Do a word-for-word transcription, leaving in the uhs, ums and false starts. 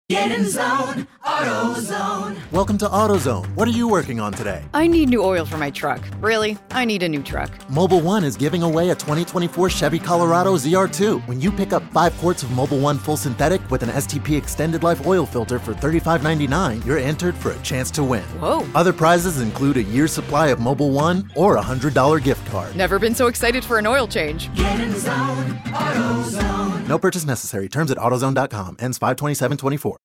Get in zone, AutoZone. Welcome to AutoZone. What are you working on today? I need new oil for my truck. Really, I need a new truck. Mobil one is giving away a twenty twenty-four Chevy Colorado Z R two. When you pick up five quarts of Mobil one Full Synthetic with an S T P Extended Life oil filter for thirty-five ninety-nine, you're entered for a chance to win. Whoa. Other prizes include a year's supply of Mobil one or a one hundred dollars gift card. Never been so excited for an oil change. Get in zone, AutoZone. No purchase necessary. Terms at AutoZone dot com. Ends five twenty-seven twenty-four.